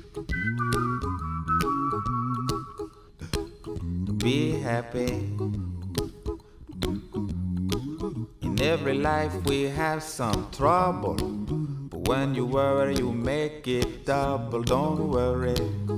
Be happy. In every life we have some trouble, but when you worry you make it double. Don't worry,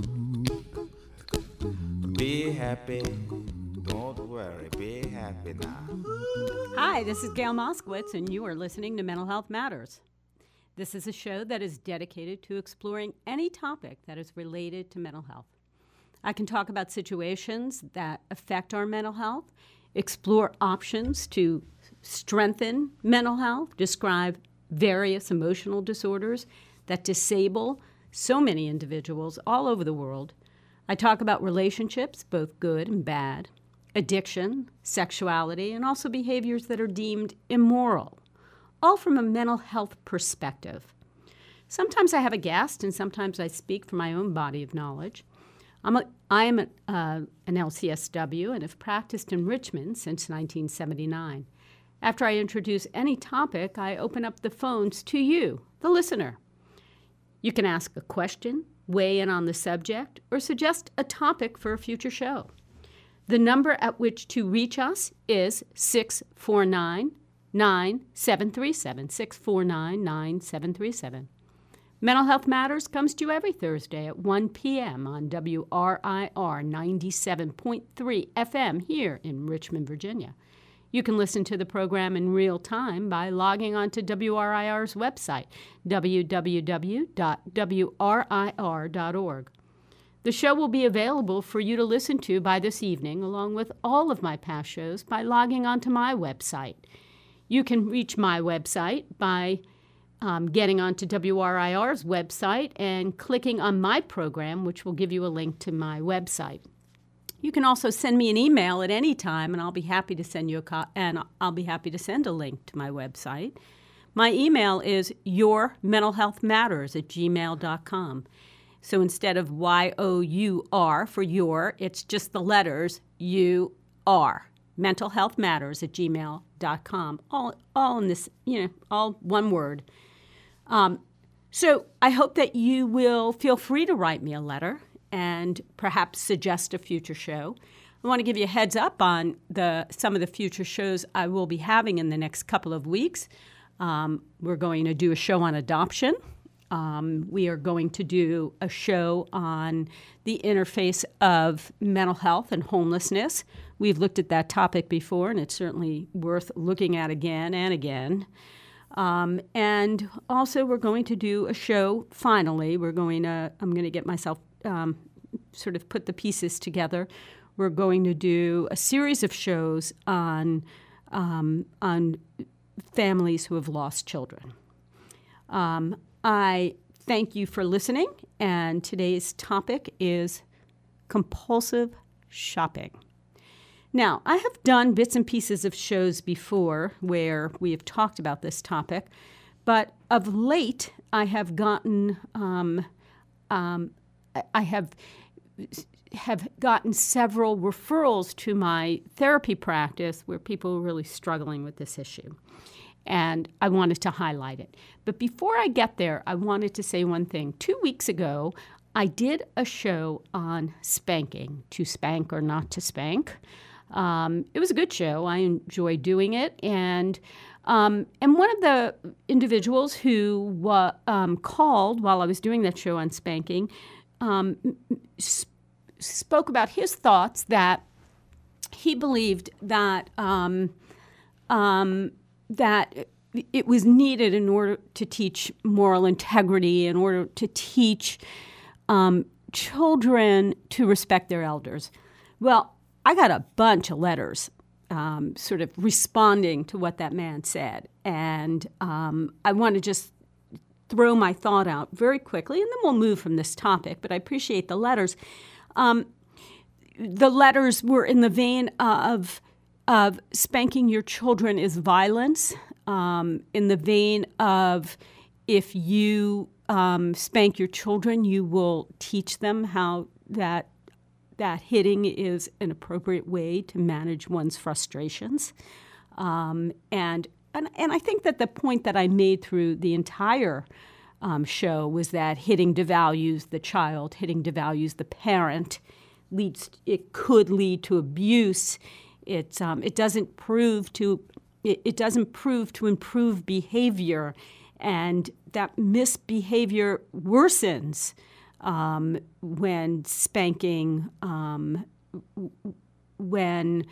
be happy. Don't worry, be happy now. Hi, this is Gail Moskowitz, and you are listening to Mental Health Matters. This is a show that is dedicated to exploring any topic that is related to mental health. I can talk about situations that affect our mental health, explore options to strengthen mental health, describe various emotional disorders that disable so many individuals all over the world. I talk about relationships, both good and bad, addiction, sexuality, and also behaviors that are deemed immoral, all from a mental health perspective. Sometimes I have a guest, and sometimes I speak from my own body of knowledge. I am an LCSW and have practiced in Richmond since 1979. After I introduce any topic, I open up the phones to you, the listener. You can ask a question, weigh in on the subject, or suggest a topic for a future show. The number at which to reach us is 649-9737, 649-9737. Mental Health Matters comes to you every Thursday at 1 p.m. on WRIR 97.3 FM here in Richmond, Virginia. You can listen to the program in real time by logging on to WRIR's website, www.wrir.org. The show will be available for you to listen to by this evening, along with all of my past shows, by logging on to my website. You can reach my website by getting onto WRIR's website and clicking on my program, which will give you a link to my website. You can also send me an email at any time, and I'll be happy to send you I'll be happy to send a link to my website. My email is yourmentalhealthmatters@gmail.com. So instead of YOUR for your, it's just the letters UR. mentalhealthmatters@gmail.com. All in this, all one word. So I hope that you will feel free to write me a letter and perhaps suggest a future show. I want to give you a heads up on some of the future shows I will be having in the next couple of weeks. We're going to do a show on adoption. We are going to do a show on the interface of mental health and homelessness. We've looked at that topic before, and it's certainly worth looking at again and again. And also, we're going to do a show, finally. I'm going to get myself sort of put the pieces together. We're going to do a series of shows on families who have lost children. I thank you for listening, and today's topic is compulsive shopping. Now, I have done bits and pieces of shows before where we have talked about this topic, but of late I have gotten have gotten several referrals to my therapy practice where people are really struggling with this issue. And I wanted to highlight it. But before I get there, I wanted to say one thing. 2 weeks ago, I did a show on spanking, to spank or not to spank. It was a good show. I enjoyed doing it. And one of the individuals who called while I was doing that show on spanking spoke about his thoughts that he believed that that it was needed in order to teach moral integrity, in order to teach children to respect their elders. Well, I got a bunch of letters sort of responding to what that man said. And I want to just throw my thought out very quickly, and then we'll move from this topic, but I appreciate the letters. The letters were in the vein of spanking your children is violence, in the vein of if you spank your children, you will teach them how that hitting is an appropriate way to manage one's frustrations. And I think that the point that I made through the entire show was that hitting devalues the child, hitting devalues the parent. It could lead to abuse. It doesn't prove to improve behavior, and that misbehavior worsens when spanking, when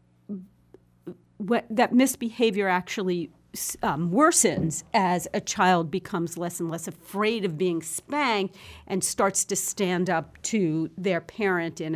that misbehavior actually worsens as a child becomes less and less afraid of being spanked and starts to stand up to their parent in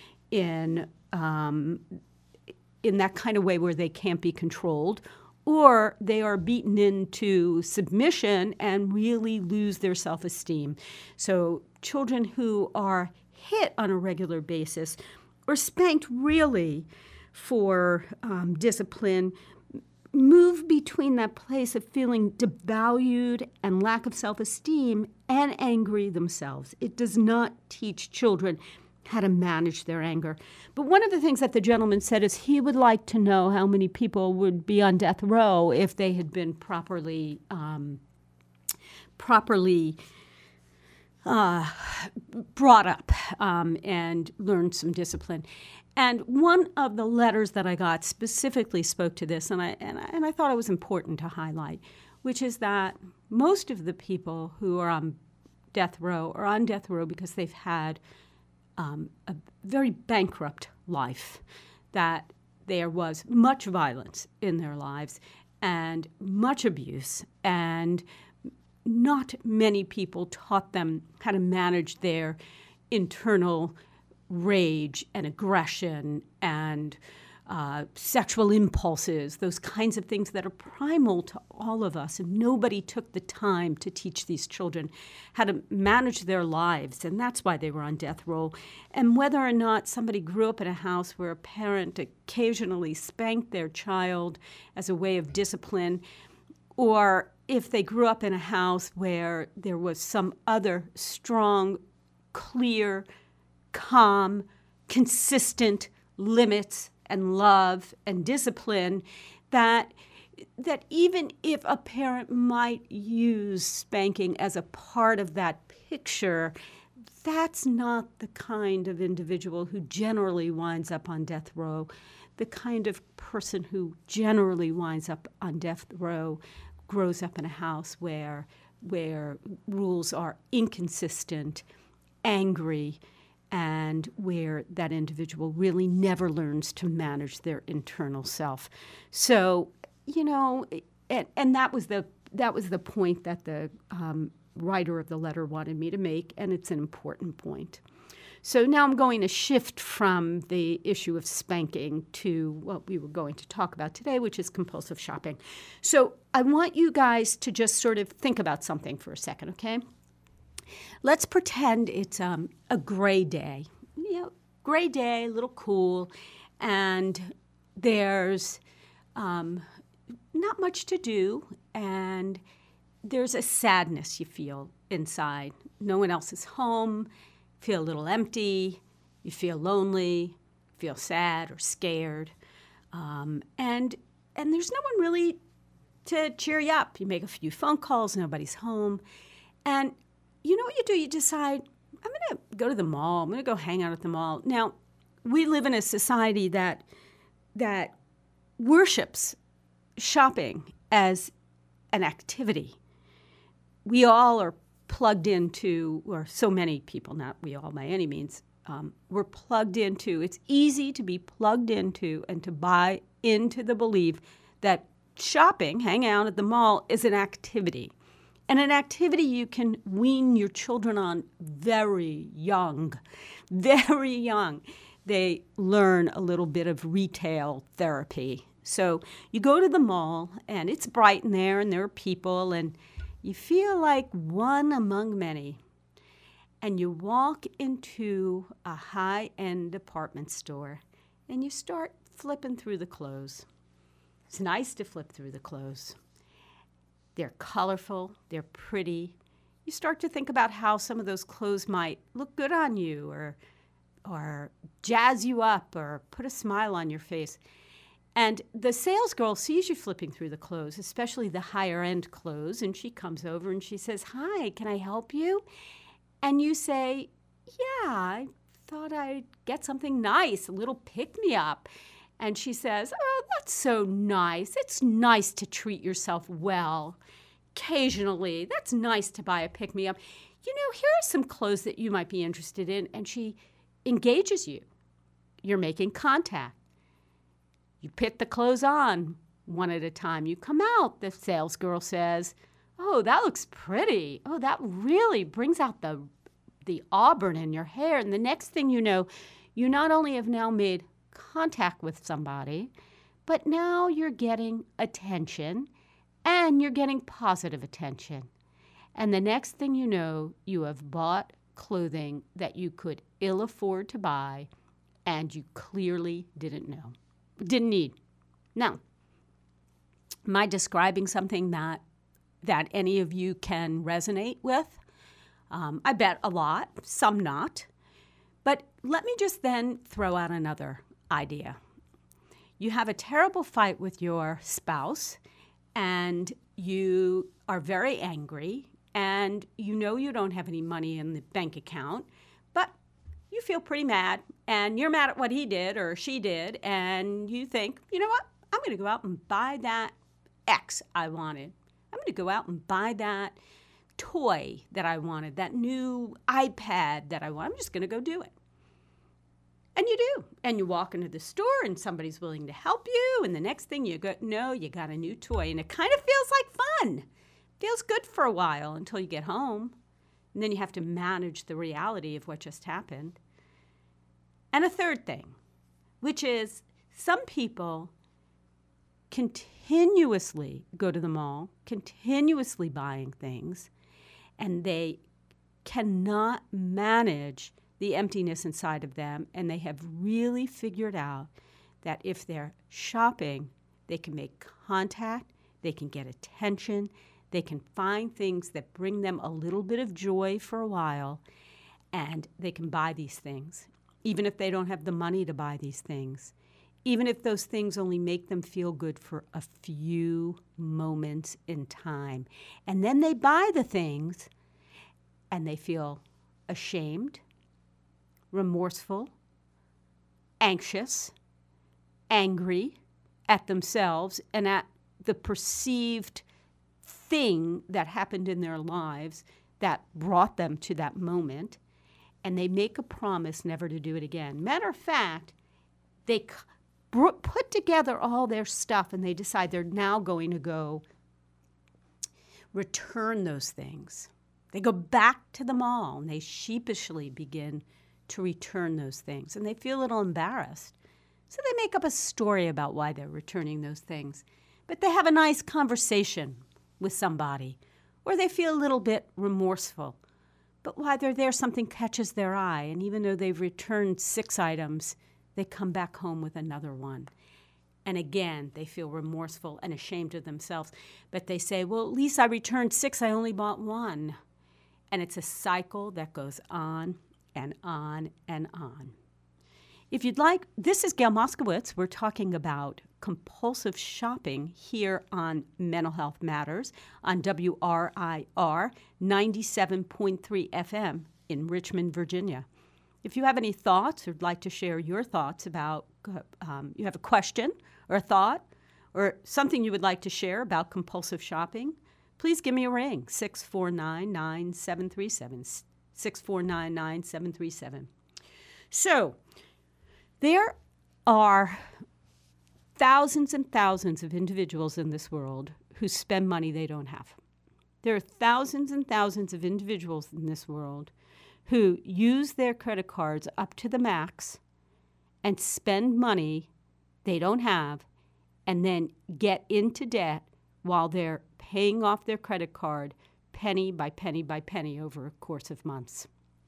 that kind of way where they can't be controlled, or they are beaten into submission and really lose their self-esteem. So children who are hit on a regular basis or spanked really for discipline move between that place of feeling devalued and lack of self-esteem and angry themselves. It does not teach children how to manage their anger. But one of the things that the gentleman said is he would like to know how many people would be on death row if they had been properly brought up and learned some discipline. And one of the letters that I got specifically spoke to this, and I thought it was important to highlight, which is that most of the people who are on death row are on death row because they've had a very bankrupt life, that there was much violence in their lives and much abuse, and not many people taught them how to manage their internal rage and aggression and sexual impulses, those kinds of things that are primal to all of us. And nobody took the time to teach these children how to manage their lives. And that's why they were on death row. And whether or not somebody grew up in a house where a parent occasionally spanked their child as a way of discipline, or if they grew up in a house where there was some other strong, clear, calm, consistent limits and love and discipline, that even if a parent might use spanking as a part of that picture, that's not the kind of individual who generally winds up on death row. The kind of person who generally winds up on death row grows up in a house where rules are inconsistent, angry, and where that individual really never learns to manage their internal self. So, and that was the point that the writer of the letter wanted me to make, and it's an important point. So now I'm going to shift from the issue of spanking to what we were going to talk about today, which is compulsive shopping. So I want you guys to just sort of think about something for a second, okay? Let's pretend it's a gray day. Gray day, a little cool, and there's not much to do, and there's a sadness you feel inside. No one else is home, feel a little empty, you feel lonely, feel sad or scared, and there's no one really to cheer you up. You make a few phone calls, nobody's home, and you know what you do? You decide, I'm going to go to the mall. I'm going to go hang out at the mall. Now, we live in a society that worships shopping as an activity. We all are plugged into, or so many people, not we all by any means, we're plugged into. It's easy to be plugged into and to buy into the belief that shopping, hang out at the mall, is an activity. And an activity you can wean your children on very young, very young. They learn a little bit of retail therapy. So you go to the mall, and it's bright in there, and there are people, and you feel like one among many. And you walk into a high-end department store, and you start flipping through the clothes. It's nice to flip through the clothes. They're colorful, they're pretty. You start to think about how some of those clothes might look good on you or jazz you up or put a smile on your face. And the sales girl sees you flipping through the clothes, especially the higher end clothes, and she comes over and she says, "Hi, can I help you?" And you say, "Yeah, I thought I'd get something nice, a little pick-me-up." And she says, "Oh, that's so nice. It's nice to treat yourself well. Occasionally, that's nice to buy a pick-me-up. You know, here are some clothes that you might be interested in." And she engages you. You're making contact. You put the clothes on one at a time. You come out, the sales girl says, "Oh, that looks pretty. Oh, that really brings out the auburn in your hair." And the next thing you know, you not only have now made contact with somebody, but now you're getting attention, and you're getting positive attention. And the next thing you know, you have bought clothing that you could ill afford to buy, and you clearly didn't need. Now, am I describing something that any of you can resonate with? I bet a lot, some not. But let me just then throw out another idea. You have a terrible fight with your spouse, and you are very angry, and you know you don't have any money in the bank account, but you feel pretty mad, and you're mad at what he did or she did, and you think, you know what? I'm going to go out and buy that X I wanted. I'm going to go out and buy that toy that I wanted, that new iPad that I want. I'm just going to go do it. And you do. And you walk into the store, and somebody's willing to help you, and the next thing you got a new toy, and it kind of feels like fun. Feels good for a while until you get home. And then you have to manage the reality of what just happened. And a third thing, which is some people continuously go to the mall, continuously buying things, and they cannot manage the emptiness inside of them, and they have really figured out that if they're shopping, they can make contact, they can get attention, they can find things that bring them a little bit of joy for a while, and they can buy these things, even if they don't have the money to buy these things, even if those things only make them feel good for a few moments in time. And then they buy the things, and they feel ashamed, remorseful, anxious, angry at themselves and at the perceived thing that happened in their lives that brought them to that moment, and they make a promise never to do it again. Matter of fact, they put together all their stuff, and they decide they're now going to go return those things. They go back to the mall, and they sheepishly begin to return those things, and they feel a little embarrassed. So they make up a story about why they're returning those things. But they have a nice conversation with somebody, or they feel a little bit remorseful. But while they're there, something catches their eye, and even though they've returned 6 items, they come back home with another one. And again, they feel remorseful and ashamed of themselves. But they say, well, at least I returned 6, I only bought 1. And it's a cycle that goes on and on and on. If you'd like, this is Gail Moskowitz. We're talking about compulsive shopping here on Mental Health Matters on WRIR 97.3 FM in Richmond, Virginia. If you have any thoughts or would like to share your thoughts about, you have a question or a thought or something you would like to share about compulsive shopping, please give me a ring, 649-9737, 649-9737. So there are thousands and thousands of individuals in this world who spend money they don't have. There are thousands and thousands of individuals in this world who use their credit cards up to the max and spend money they don't have and then get into debt while they're paying off their credit card penny by penny by penny over a course of months.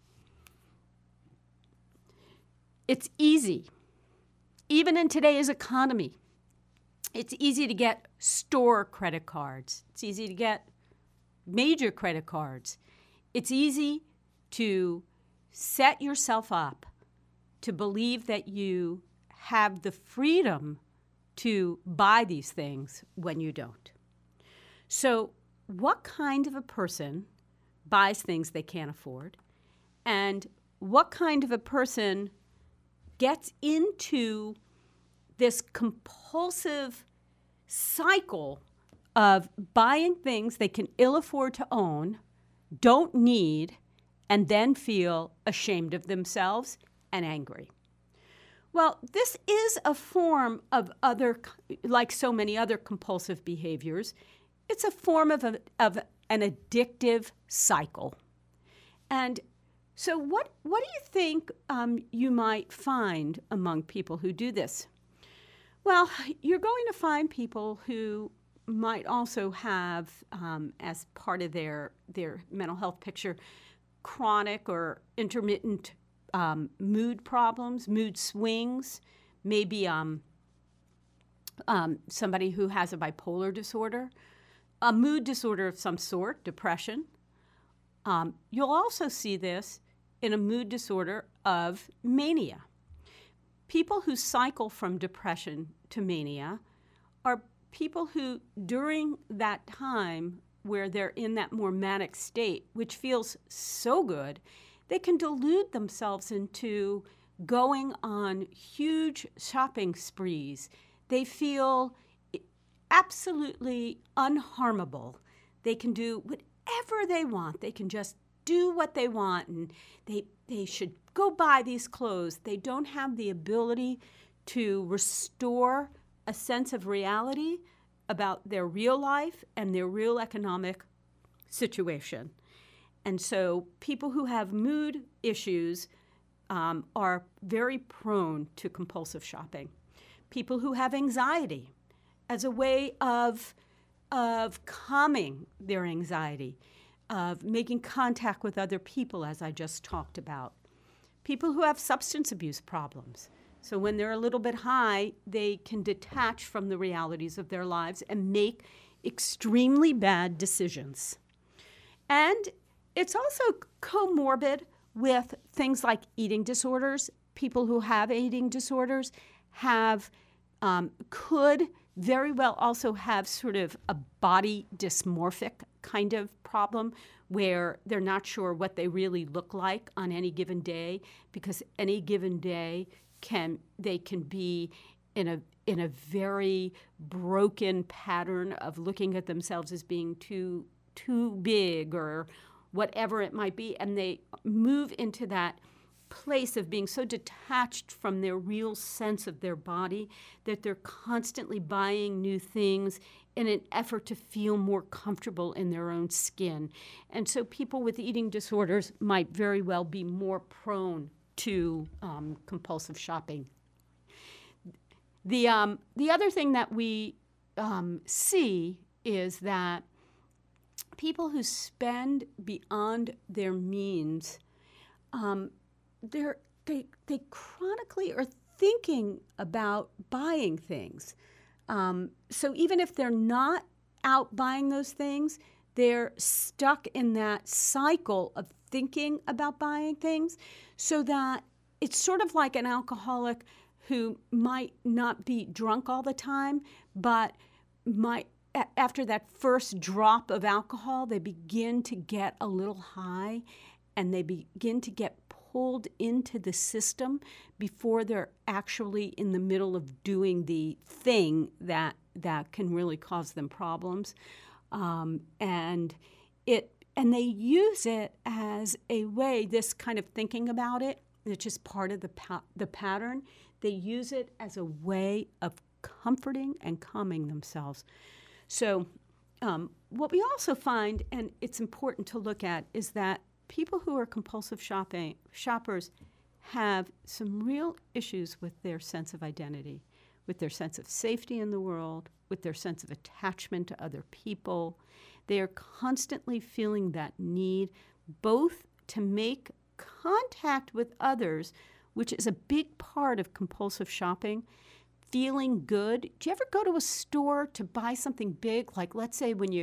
It's easy, even in today's economy. It's easy to get store credit cards. It's easy to get major credit cards. It's easy to set yourself up to believe that you have the freedom to buy these things when you don't. So what kind of a person buys things they can't afford? And what kind of a person gets into this compulsive cycle of buying things they can ill afford to own, don't need, and then feel ashamed of themselves and angry? Well, this is a form of like so many other compulsive behaviors, it's a form of an addictive cycle. And so what do you think you might find among people who do this? Well, you're going to find people who might also have, as part of their mental health picture, chronic or intermittent mood problems, mood swings, maybe somebody who has a bipolar disorder, a mood disorder of some sort, depression. You'll also see this in a mood disorder of mania. People who cycle from depression to mania are people who, during that time where they're in that more manic state, which feels so good, they can delude themselves into going on huge shopping sprees. They feel absolutely unharmable. They can do whatever they want. They can just do what they want, and they should go buy these clothes. They don't have the ability to restore a sense of reality about their real life and their real economic situation. And so people who have mood issues are very prone to compulsive shopping. People who have anxiety as a way of calming their anxiety, of making contact with other people, as I just talked about. People who have substance abuse problems. So when they're a little bit high, they can detach from the realities of their lives and make extremely bad decisions. And it's also comorbid with things like eating disorders. People who have eating disorders could very well also have sort of a body dysmorphic kind of problem where they're not sure what they really look like on any given day, because any given day they can be in a very broken pattern of looking at themselves as being too big or whatever it might be, and they move into that place of being so detached from their real sense of their body that they're constantly buying new things in an effort to feel more comfortable in their own skin. And so people with eating disorders might very well be more prone to compulsive shopping. The other thing that we see is that people who spend beyond their means, they chronically are thinking about buying things. So even if they're not out buying those things, they're stuck in that cycle of thinking about buying things, so that it's sort of like an alcoholic who might not be drunk all the time, but might, after that first drop of alcohol, they begin to get a little high and they begin to get pulled into the system before they're actually in the middle of doing the thing that can really cause them problems. And they use it as a way, this kind of thinking about it, which is part of the pattern, they use it as a way of comforting and calming themselves. So what we also find, and it's important to look at, is that people who are compulsive shoppers have some real issues with their sense of identity, with their sense of safety in the world, with their sense of attachment to other people. They are constantly feeling that need both to make contact with others, which is a big part of compulsive shopping, feeling good. Do you ever go to a store to buy something big? Like, let's say when you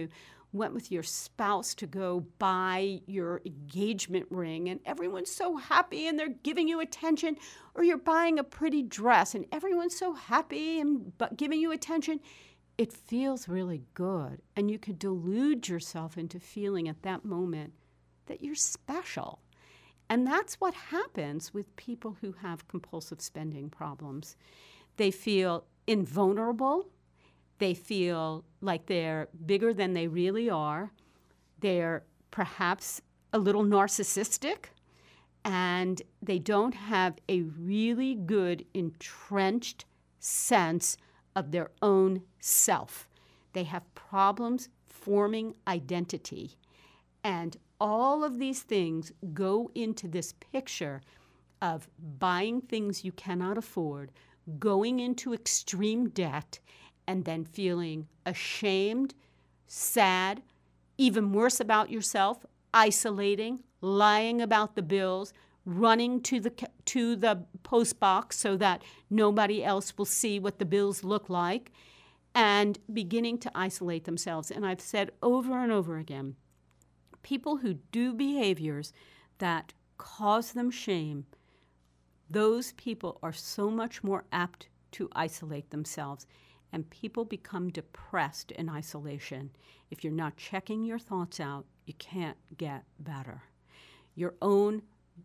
went with your spouse to go buy your engagement ring and everyone's so happy and they're giving you attention, or you're buying a pretty dress and everyone's so happy and giving you attention, it feels really good. And you could delude yourself into feeling at that moment that you're special. And that's what happens with people who have compulsive spending problems. They feel invulnerable. They feel like they're bigger than they really are. They're perhaps a little narcissistic, and they don't have a really good entrenched sense of their own self. They have problems forming identity. And all of these things go into this picture of buying things you cannot afford, going into extreme debt, and then feeling ashamed, sad, even worse about yourself, isolating, lying about the bills, running to the post box so that nobody else will see what the bills look like, and beginning to isolate themselves. And I've said over and over again, people who do behaviors that cause them shame, those people are so much more apt to isolate themselves. And people become depressed in isolation. If you're not checking your thoughts out, you can't get better. Your own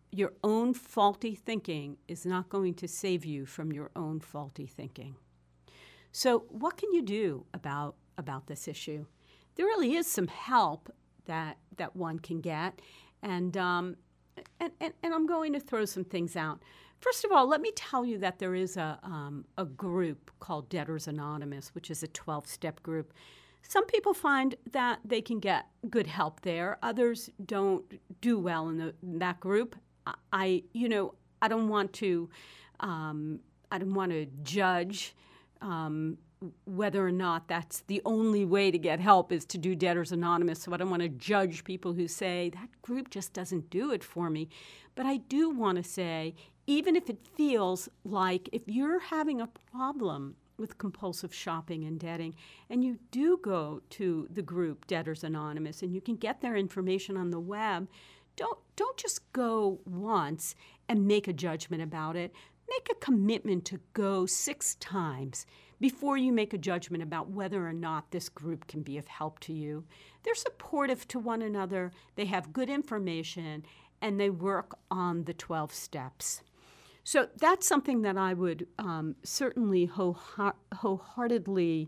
faulty thinking is not going to save you from your own faulty thinking. So what can you do about this issue? There really is some help that one can get, and I'm going to throw some things out. First of all, let me tell you that there is a group called Debtors Anonymous, which is a 12-step group. Some people find that they can get good help there. Others don't do well in that group. I don't want to judge whether or not that's the only way to get help is to do Debtors Anonymous. So I don't want to judge people who say that group just doesn't do it for me. But I do want to say, even if it feels like if you're having a problem with compulsive shopping and debting, and you do go to the group Debtors Anonymous, and you can get their information on the web, don't just go once and make a judgment about it. Make a commitment to go 6 times before you make a judgment about whether or not this group can be of help to you. They're supportive to one another, they have good information, and they work on the 12 steps. So that's something that I would certainly wholeheartedly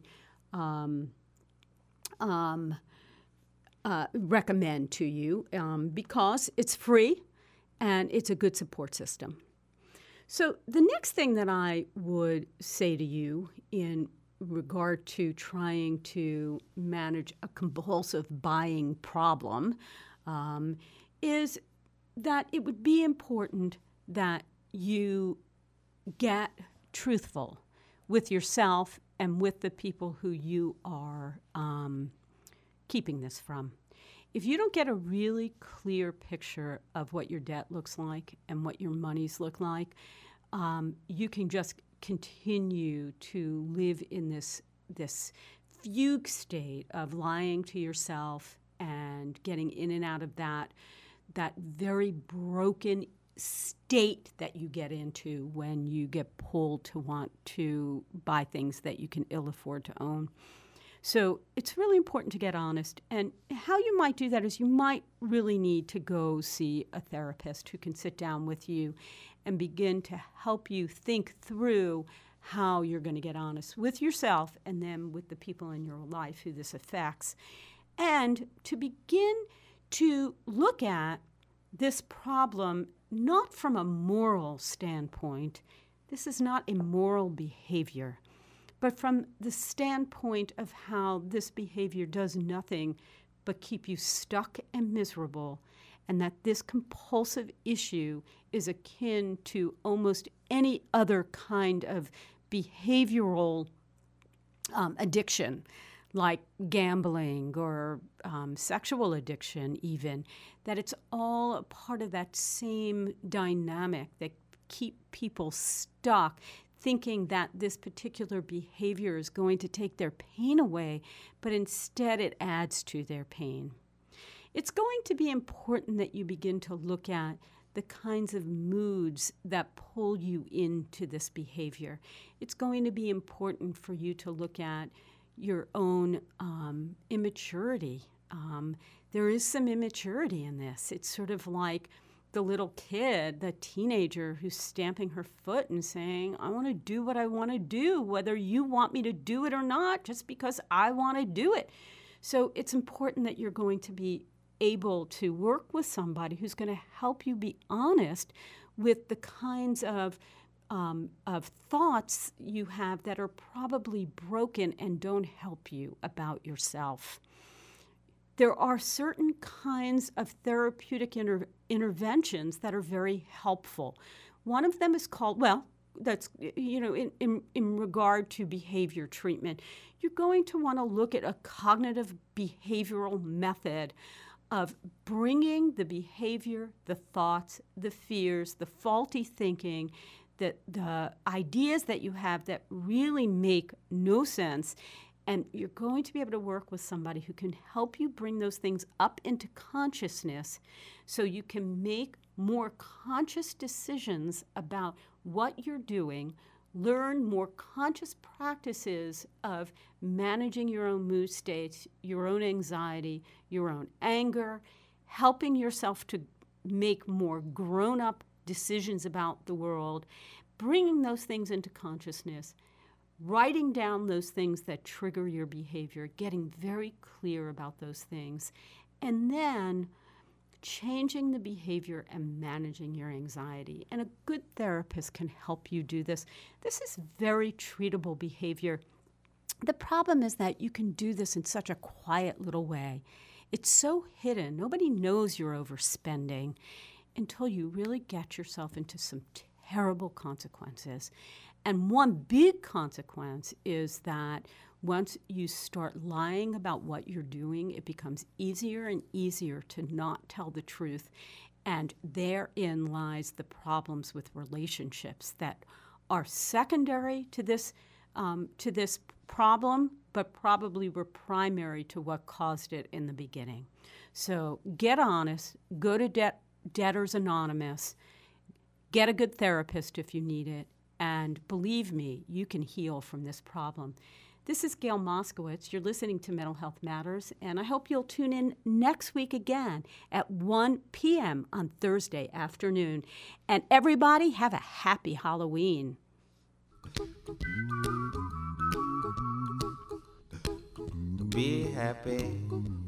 recommend to you because it's free and it's a good support system. So the next thing that I would say to you in regard to trying to manage a compulsive buying problem is that it would be important that you get truthful with yourself and with the people who you are keeping this from. If you don't get a really clear picture of what your debt looks like and what your monies look like, you can just continue to live in this fugue state of lying to yourself and getting in and out of that very broken state that you get into when you get pulled to want to buy things that you can ill afford to own. So it's really important to get honest. And how you might do that is you might really need to go see a therapist who can sit down with you and begin to help you think through how you're going to get honest with yourself and then with the people in your life who this affects. And to begin to look at this problem not from a moral standpoint. This is not a moral behavior, but from the standpoint of how this behavior does nothing but keep you stuck and miserable, and that this compulsive issue is akin to almost any other kind of behavioral addiction, like gambling or sexual addiction even, that it's all a part of that same dynamic that keep people stuck thinking that this particular behavior is going to take their pain away, but instead it adds to their pain. It's going to be important that you begin to look at the kinds of moods that pull you into this behavior. It's going to be important for you to look at your own immaturity. There is some immaturity in this. It's sort of like the little kid, the teenager who's stamping her foot and saying, I want to do what I want to do, whether you want me to do it or not, just because I want to do it. So it's important that you're going to be able to work with somebody who's going to help you be honest with the kinds of thoughts you have that are probably broken and don't help you about yourself. There are certain kinds of therapeutic interventions that are very helpful. One of them is called, that's, in regard to behavior treatment, you're going to want to look at a cognitive behavioral method of bringing the behavior, the thoughts, the fears, the faulty thinking, the ideas that you have that really make no sense. And you're going to be able to work with somebody who can help you bring those things up into consciousness so you can make more conscious decisions about what you're doing, learn more conscious practices of managing your own mood states, your own anxiety, your own anger, helping yourself to make more grown-up decisions about the world, bringing those things into consciousness, writing down those things that trigger your behavior, getting very clear about those things, and then changing the behavior and managing your anxiety. And a good therapist can help you do this. This is very treatable behavior. The problem is that you can do this in such a quiet little way. It's so hidden. Nobody knows you're overspending until you really get yourself into some terrible consequences. And one big consequence is that once you start lying about what you're doing, it becomes easier and easier to not tell the truth. And therein lies the problems with relationships that are secondary to this problem, but probably were primary to what caused it in the beginning. So get honest, go to Debtors Anonymous, get a good therapist if you need it, and believe me, you can heal from this problem. This is Gail Moskowitz. You're listening to Mental Health Matters, and I hope you'll tune in next week again at 1 p.m. on Thursday afternoon. And everybody, have a happy Halloween. Be happy.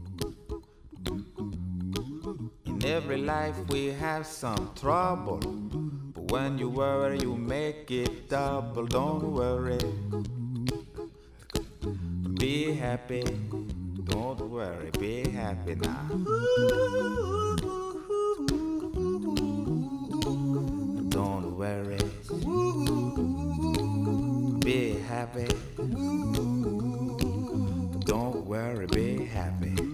In every life we have some trouble, but when you worry you make it double. Don't worry. Be happy, don't worry, be happy now. Don't worry, be happy. Don't worry, be happy.